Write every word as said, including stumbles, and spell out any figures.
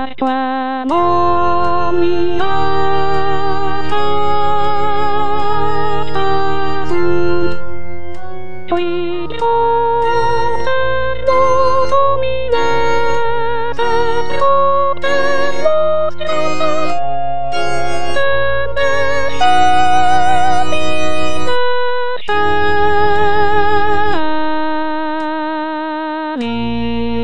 はもみあすちょいとのみれさよてのしさme